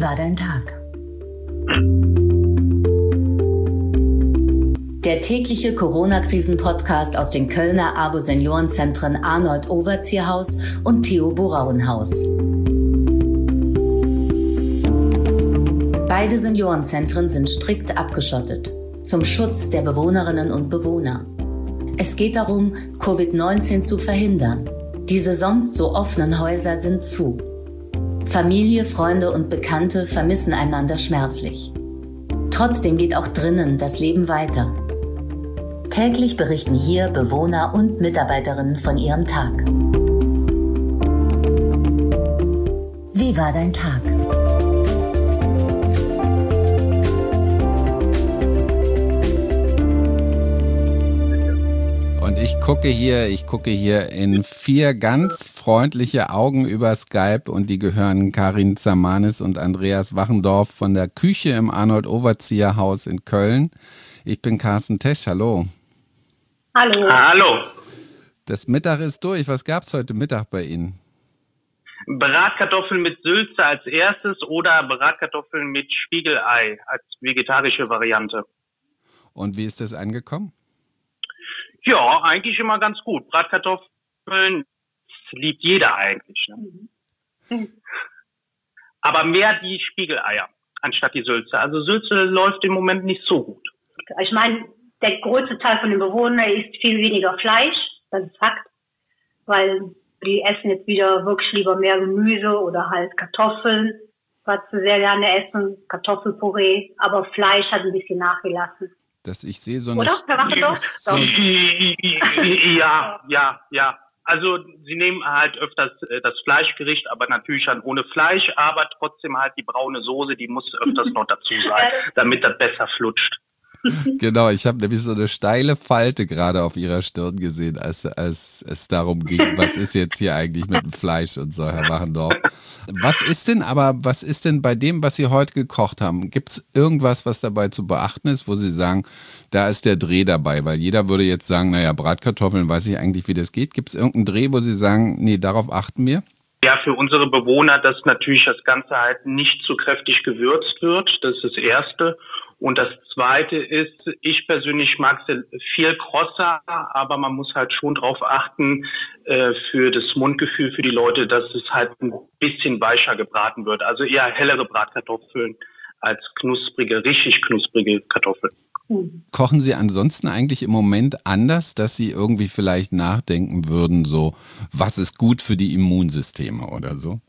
Wie war dein Tag? Der tägliche Corona-Krisen-Podcast aus den Kölner ABO-Seniorenzentren Arnold-Overzieher-Haus und Theo-Borauenhaus. Beide Seniorenzentren sind strikt abgeschottet, zum Schutz der Bewohnerinnen und Bewohner. Es geht darum, Covid-19 zu verhindern. Diese sonst so offenen Häuser sind zu. Familie, Freunde und Bekannte vermissen einander schmerzlich. Trotzdem geht auch drinnen das Leben weiter. Täglich berichten hier Bewohner und Mitarbeiterinnen von ihrem Tag. Wie war dein Tag? Und ich gucke hier in 4 ganz freundliche Augen über Skype und die gehören Karin Zermanis und Andreas Wachendorf von der Küche im Arnold-Overzieher-Haus in Köln. Ich bin Carsten Tesch, hallo. Hallo. Hallo. Das Mittag ist durch. Was gab es heute Mittag bei Ihnen? Bratkartoffeln mit Sülze als erstes oder Bratkartoffeln mit Spiegelei als vegetarische Variante. Und wie ist das angekommen? Ja, eigentlich immer ganz gut. Bratkartoffeln liebt jeder eigentlich. Ne? Aber mehr die Spiegeleier anstatt die Sülze. Also Sülze läuft im Moment nicht so gut. Ich meine, der größte Teil von den Bewohnern isst viel weniger Fleisch, das ist Fakt, weil die essen jetzt wieder wirklich lieber mehr Gemüse oder halt Kartoffeln, was sie sehr gerne essen, Kartoffelpüree, aber Fleisch hat ein bisschen nachgelassen. Ich sehe so eine... Oder, Herr Wachendorf? Ja. Also sie nehmen halt öfters das Fleischgericht, aber natürlich dann ohne Fleisch, aber trotzdem halt die braune Soße, die muss öfters noch dazu sein, damit das besser flutscht. Genau, ich habe nämlich so eine steile Falte gerade auf Ihrer Stirn gesehen, als es darum ging, was ist jetzt hier eigentlich mit dem Fleisch und so, Herr Wachendorf. Was ist denn bei dem, was Sie heute gekocht haben? Gibt es irgendwas, was dabei zu beachten ist, wo Sie sagen, da ist der Dreh dabei? Weil jeder würde jetzt sagen, naja, Bratkartoffeln, weiß ich eigentlich, wie das geht. Gibt es irgendeinen Dreh, wo Sie sagen, nee, darauf achten wir? Ja, für unsere Bewohner, dass natürlich das Ganze halt nicht zu kräftig gewürzt wird. Das ist das Erste. Und das Zweite ist, ich persönlich mag es viel krosser, aber man muss halt schon drauf achten, für das Mundgefühl für die Leute, dass es halt ein bisschen weicher gebraten wird. Also eher hellere Bratkartoffeln als richtig knusprige Kartoffeln. Kochen Sie ansonsten eigentlich im Moment anders, dass Sie irgendwie vielleicht nachdenken würden, so, was ist gut für die Immunsysteme oder so?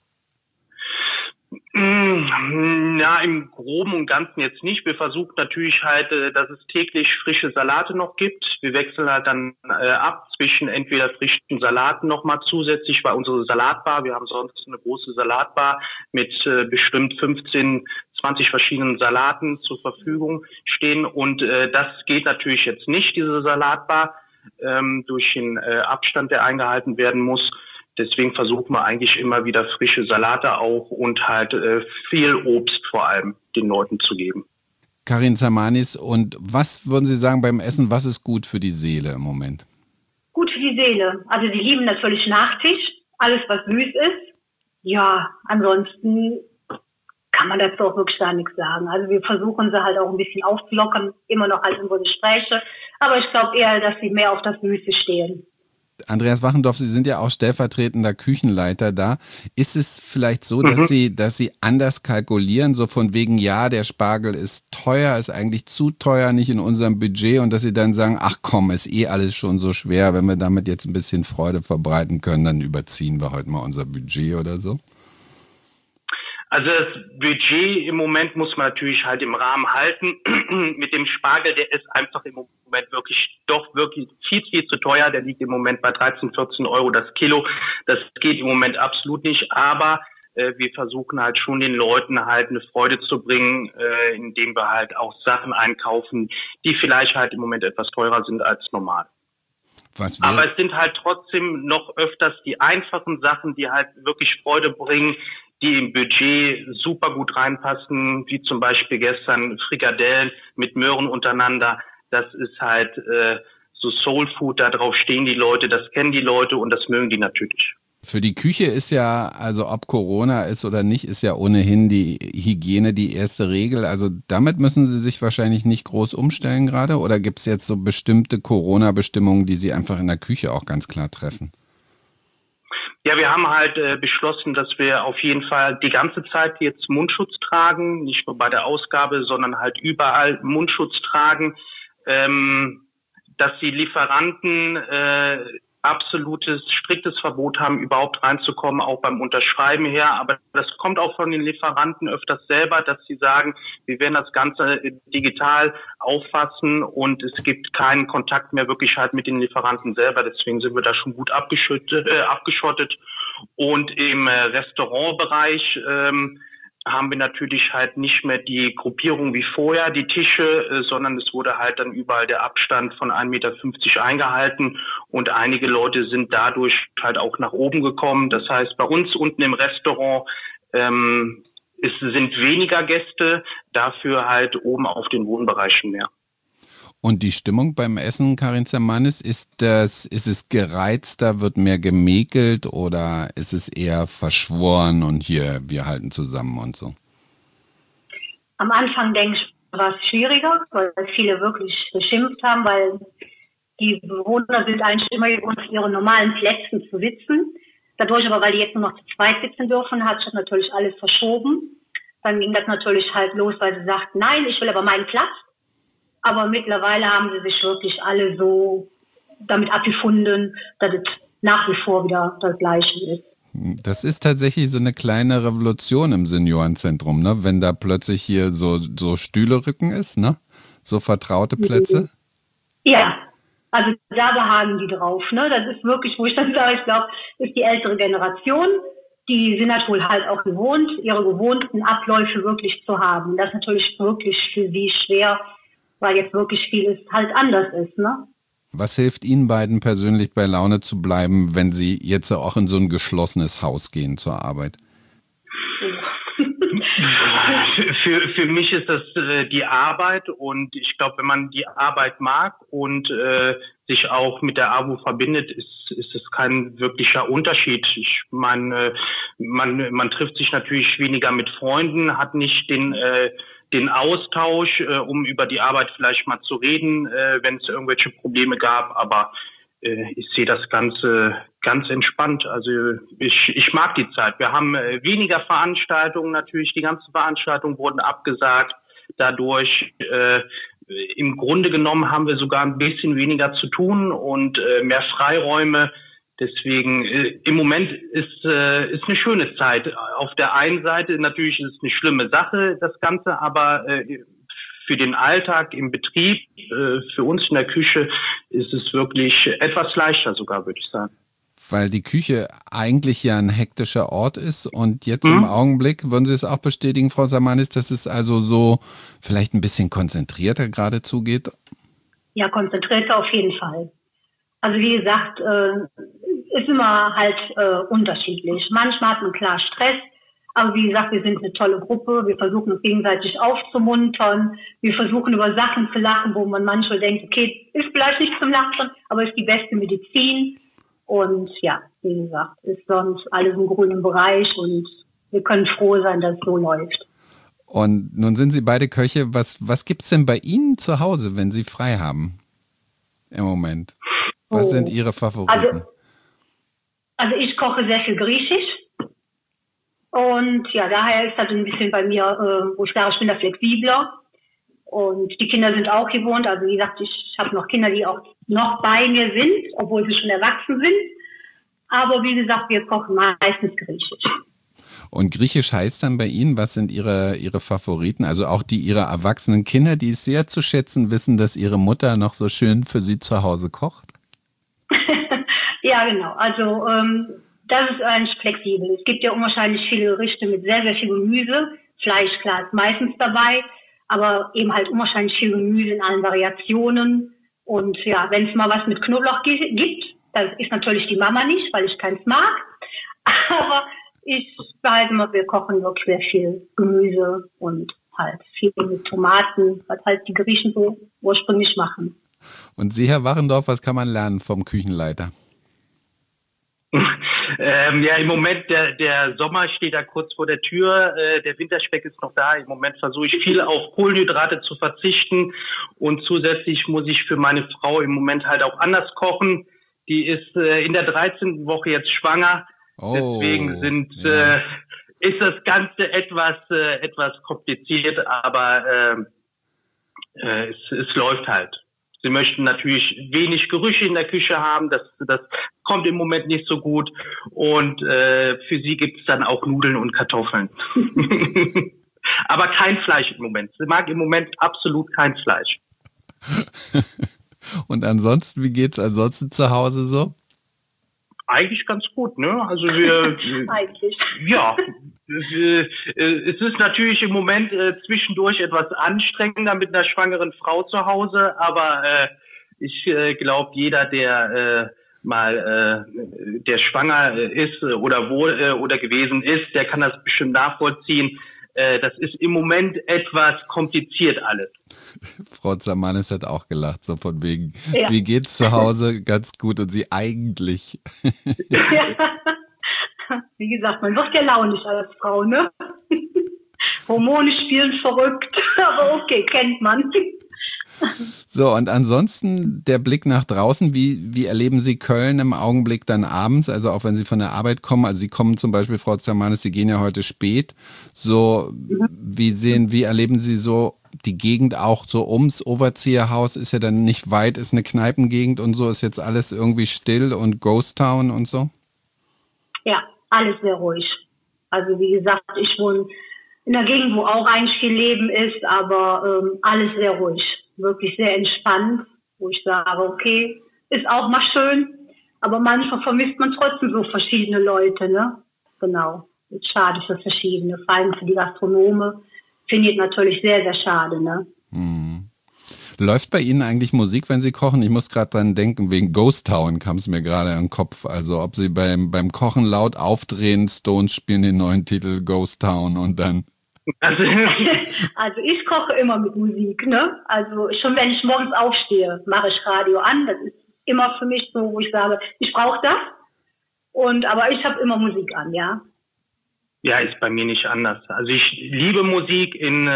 Ja, im Groben und Ganzen jetzt nicht. Wir versuchen natürlich halt, dass es täglich frische Salate noch gibt. Wir wechseln halt dann ab zwischen entweder frischen Salaten nochmal zusätzlich bei unserer Salatbar. Wir haben sonst eine große Salatbar mit bestimmt 15, 20 verschiedenen Salaten zur Verfügung stehen. Und das geht natürlich jetzt nicht, diese Salatbar, durch den Abstand, der eingehalten werden muss. Deswegen versuchen wir eigentlich immer wieder frische Salate auch und halt viel Obst vor allem den Leuten zu geben. Karin Zermanis, und was würden Sie sagen beim Essen, was ist gut für die Seele im Moment? Gut für die Seele. Also die lieben natürlich Nachtisch, alles was süß ist. Ja, ansonsten kann man dazu auch wirklich gar nichts sagen. Also wir versuchen sie halt auch ein bisschen aufzulockern, immer noch halt unsere Gespräche. Aber ich glaube eher, dass sie mehr auf das Süße stehen. Andreas Wachendorf, Sie sind ja auch stellvertretender Küchenleiter da. Ist es vielleicht so, dass Sie anders kalkulieren, so von wegen, ja, der Spargel ist teuer, ist eigentlich zu teuer, nicht in unserem Budget, und dass Sie dann sagen, ach komm, ist eh alles schon so schwer, wenn wir damit jetzt ein bisschen Freude verbreiten können, dann überziehen wir heute mal unser Budget oder so? Also das Budget im Moment muss man natürlich halt im Rahmen halten. Mit dem Spargel, der ist einfach im Moment wirklich viel, viel zu teuer. Der liegt im Moment bei 13, 14 Euro das Kilo. Das geht im Moment absolut nicht. Aber wir versuchen halt schon den Leuten halt eine Freude zu bringen, indem wir halt auch Sachen einkaufen, die vielleicht halt im Moment etwas teurer sind als normal. Aber es sind halt trotzdem noch öfters die einfachen Sachen, die halt wirklich Freude bringen, die im Budget super gut reinpassen, wie zum Beispiel gestern Frikadellen mit Möhren untereinander. Das ist halt so Soul Food, da drauf stehen die Leute, das kennen die Leute und das mögen die natürlich. Für die Küche ist ja, also ob Corona ist oder nicht, ist ja ohnehin die Hygiene die erste Regel. Also damit müssen Sie sich wahrscheinlich nicht groß umstellen gerade, oder gibt es jetzt so bestimmte Corona-Bestimmungen, die Sie einfach in der Küche auch ganz klar treffen? Ja, wir haben halt beschlossen, dass wir auf jeden Fall die ganze Zeit jetzt Mundschutz tragen, nicht nur bei der Ausgabe, sondern halt überall Mundschutz tragen, dass die Lieferanten absolutes, striktes Verbot haben, überhaupt reinzukommen, auch beim Unterschreiben her. Aber das kommt auch von den Lieferanten öfters selber, dass sie sagen, wir werden das Ganze digital auffassen und es gibt keinen Kontakt mehr wirklich halt mit den Lieferanten selber. Deswegen sind wir da schon gut abgeschottet. Und im Restaurantbereich haben wir natürlich halt nicht mehr die Gruppierung wie vorher, die Tische, sondern es wurde halt dann überall der Abstand von 1,50 Meter eingehalten und einige Leute sind dadurch halt auch nach oben gekommen. Das heißt, bei uns unten im Restaurant es sind weniger Gäste, dafür halt oben auf den Wohnbereichen mehr. Und die Stimmung beim Essen, Karin Zermanis, ist es gereizter, wird mehr gemäkelt oder ist es eher verschworen und hier, wir halten zusammen und so? Am Anfang, denke ich, war es schwieriger, weil viele wirklich geschimpft haben, weil die Bewohner sind eigentlich immer gewohnt, auf ihren normalen Plätzen zu sitzen. Dadurch aber, weil die jetzt nur noch zu zweit sitzen dürfen, hat sich natürlich alles verschoben. Dann ging das natürlich halt los, weil sie sagten, nein, ich will aber meinen Platz. Aber mittlerweile haben sie sich wirklich alle so damit abgefunden, dass es nach wie vor wieder das Gleiche ist. Das ist tatsächlich so eine kleine Revolution im Seniorenzentrum, ne? Wenn da plötzlich hier so Stühlerücken ist, ne? So vertraute Plätze. Ja, also da behagen die drauf, ne? Das ist wirklich, wo ich dann sage, ich glaube, ist die ältere Generation, die sind halt wohl halt auch gewohnt, ihre gewohnten Abläufe wirklich zu haben. Das ist natürlich wirklich für sie schwer, weil jetzt wirklich vieles halt anders ist, ne? Was hilft Ihnen beiden persönlich bei Laune zu bleiben, wenn Sie jetzt auch in so ein geschlossenes Haus gehen zur Arbeit? Für mich ist das die Arbeit und ich glaube, wenn man die Arbeit mag und sich auch mit der AWO verbindet, ist es kein wirklicher Unterschied. Ich meine, man trifft sich natürlich weniger mit Freunden, hat nicht den Austausch, um über die Arbeit vielleicht mal zu reden, wenn es irgendwelche Probleme gab, aber ich sehe das Ganze ganz entspannt. Also ich mag die Zeit. Wir haben weniger Veranstaltungen natürlich. Die ganzen Veranstaltungen wurden abgesagt. Dadurch im Grunde genommen haben wir sogar ein bisschen weniger zu tun und mehr Freiräume. Deswegen im Moment ist eine schöne Zeit. Auf der einen Seite natürlich ist es eine schlimme Sache, das Ganze, aber für den Alltag im Betrieb, für uns in der Küche, ist es wirklich etwas leichter sogar, würde ich sagen. Weil die Küche eigentlich ja ein hektischer Ort ist und jetzt im Augenblick, würden Sie es auch bestätigen, Frau Zermanis, dass es also so vielleicht ein bisschen konzentrierter gerade zugeht? Ja, konzentrierter auf jeden Fall. Also wie gesagt, ist immer halt unterschiedlich. Manchmal hat man klar Stress, aber wie gesagt, wir sind eine tolle Gruppe. Wir versuchen uns gegenseitig aufzumuntern. Wir versuchen über Sachen zu lachen, wo man manchmal denkt, okay, ist vielleicht nicht zum Lachen, aber ist die beste Medizin. Und ja, wie gesagt, ist sonst alles im grünen Bereich und wir können froh sein, dass es so läuft. Und nun sind Sie beide Köche. Was gibt's denn bei Ihnen zu Hause, wenn Sie frei haben im Moment? Was sind Ihre Favoriten? Also ich koche sehr viel Griechisch. Und ja, daher ist das ein bisschen bei mir, wo ich sage, ich bin da flexibler. Und die Kinder sind auch gewohnt. Also wie gesagt, ich habe noch Kinder, die auch noch bei mir sind, obwohl sie schon erwachsen sind. Aber wie gesagt, wir kochen meistens Griechisch. Und Griechisch heißt dann bei Ihnen, was sind Ihre Favoriten? Also auch Ihrer erwachsenen Kinder, die es sehr zu schätzen wissen, dass Ihre Mutter noch so schön für Sie zu Hause kocht? Ja, genau. Also das ist eigentlich flexibel. Es gibt ja unwahrscheinlich viele Gerichte mit sehr, sehr viel Gemüse. Fleisch, klar, ist meistens dabei, aber eben halt unwahrscheinlich viel Gemüse in allen Variationen. Und ja, wenn es mal was mit Knoblauch gibt, das ist natürlich die Mama nicht, weil ich keins mag. Aber ich behalte mal, wir kochen wirklich sehr viel Gemüse und halt viel mit Tomaten, was halt die Griechen so ursprünglich machen. Und Sie, Herr Wachendorf, was kann man lernen vom Küchenleiter? Ja, im Moment, der Sommer steht da kurz vor der Tür, der Winterspeck ist noch da. Im Moment versuche ich viel auf Kohlenhydrate zu verzichten und zusätzlich muss ich für meine Frau im Moment halt auch anders kochen. Die ist in der 13. Woche jetzt schwanger, deswegen ist das Ganze etwas kompliziert, aber es läuft halt. Sie möchten natürlich wenig Gerüche in der Küche haben, das kommt im Moment nicht so gut und für sie gibt es dann auch Nudeln und Kartoffeln. Aber kein Fleisch im Moment. Sie mag im Moment absolut kein Fleisch. Und ansonsten, wie geht's ansonsten zu Hause so? Eigentlich ganz gut, ne? Also wir Eigentlich. Ja, es ist natürlich im Moment zwischendurch etwas anstrengender mit einer schwangeren Frau zu Hause, aber ich glaube, jeder, der der schwanger ist oder gewesen ist, der kann das bestimmt nachvollziehen. Das ist im Moment etwas kompliziert alles. Frau Zermanis hat auch gelacht, so von wegen, ja. Wie geht's zu Hause? Ganz gut und Sie eigentlich? Ja. Wie gesagt, man wird ja launig als Frau, ne? Hormone spielen verrückt, aber okay, kennt man. So, und ansonsten der Blick nach draußen, wie erleben Sie Köln im Augenblick dann abends, also auch wenn Sie von der Arbeit kommen, also Sie kommen zum Beispiel, Frau Zermanis, Sie gehen ja heute spät, so, wie erleben Sie so die Gegend auch so ums Overzieherhaus, ist ja dann nicht weit, ist eine Kneipengegend und so, ist jetzt alles irgendwie still und Ghost Town und so? Ja, alles sehr ruhig. Also wie gesagt, ich wohne in einer Gegend, wo auch eigentlich viel Leben ist, aber alles sehr ruhig. Wirklich sehr entspannt, wo ich sage, okay, ist auch mal schön, aber manchmal vermisst man trotzdem so verschiedene Leute, ne? Genau. Ist schade für verschiedene, vor allem für die Gastronome. Finde ich natürlich sehr, sehr schade, ne? Mhm. Läuft bei Ihnen eigentlich Musik, wenn Sie kochen? Ich muss gerade dran denken, wegen Ghost Town kam es mir gerade in den Kopf. Also ob Sie beim Kochen laut aufdrehen, Stones spielen den neuen Titel Ghost Town und dann... Also ich koche immer mit Musik, ne? Also schon wenn ich morgens aufstehe, mache ich Radio an. Das ist immer für mich so, wo ich sage, ich brauche das. Aber ich habe immer Musik an, ja. Ja, ist bei mir nicht anders. Also ich liebe Musik in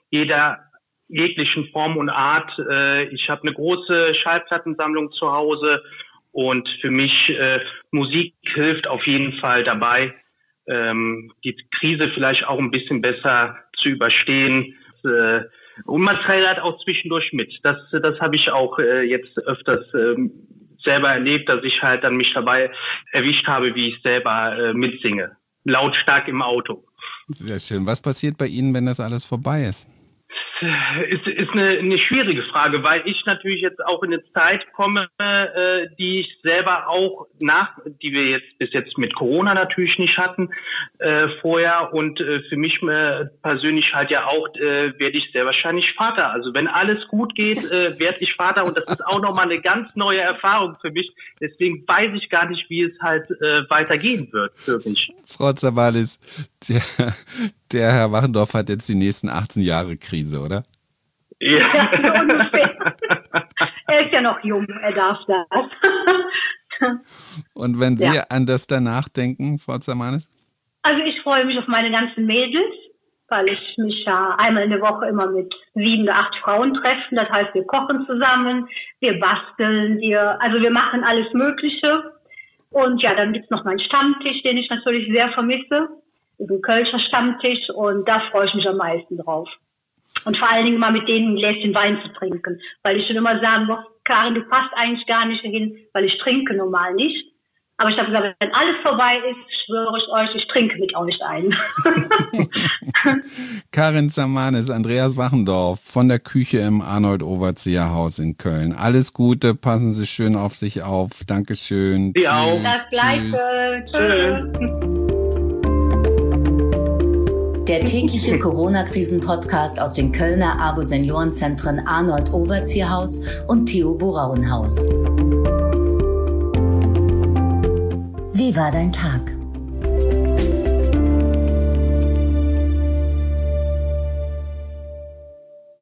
jeglichen Form und Art. Ich habe eine große Schallplattensammlung zu Hause und für mich Musik hilft auf jeden Fall dabei, die Krise vielleicht auch ein bisschen besser zu überstehen. Und man trällert auch zwischendurch mit. Das habe ich auch jetzt öfters selber erlebt, dass ich halt dann mich dabei erwischt habe, wie ich selber mitsinge. Lautstark im Auto. Sehr schön. Was passiert bei Ihnen, wenn das alles vorbei ist? Ist eine schwierige Frage, weil ich natürlich jetzt auch in eine Zeit komme, die ich selber auch die wir jetzt bis jetzt mit Corona natürlich nicht hatten vorher und für mich persönlich halt ja auch werde ich sehr wahrscheinlich Vater. Also wenn alles gut geht, werde ich Vater und das ist auch nochmal eine ganz neue Erfahrung für mich. Deswegen weiß ich gar nicht, wie es halt weitergehen wird für mich. Frau Zermanis, der Herr Wachendorf hat jetzt die nächsten 18 Jahre Krise, oder? Ja, so ungefähr. Er ist ja noch jung, er darf das. Und wenn Sie an das danach denken, Frau Zermanis? Also ich freue mich auf meine ganzen Mädels, weil ich mich ja einmal in der Woche immer mit 7 oder 8 Frauen treffe. Das heißt, wir kochen zusammen, wir basteln, wir machen alles Mögliche. Und ja, dann gibt's noch meinen Stammtisch, den ich natürlich sehr vermisse. Das ist ein Kölscher Stammtisch und da freue ich mich am meisten drauf. Und vor allen Dingen mal mit denen ein Gläschen Wein zu trinken. Weil ich schon immer sagen muss, Karin, du passt eigentlich gar nicht hin, weil ich trinke normal nicht. Aber ich habe gesagt, wenn alles vorbei ist, schwöre ich euch, ich trinke mich auch nicht ein. Karin Zermanis, Andreas Wachendorf von der Küche im Arnold-Overzieher-Haus in Köln. Alles Gute, passen Sie schön auf sich auf. Dankeschön. Sie auch. Das Gleiche. Tschüss. Der tägliche Corona-Krisen-Podcast aus den Kölner Abo-Seniorenzentren Arnold-Overzieher-Haus und Theo-Burauen-Haus. Wie war dein Tag?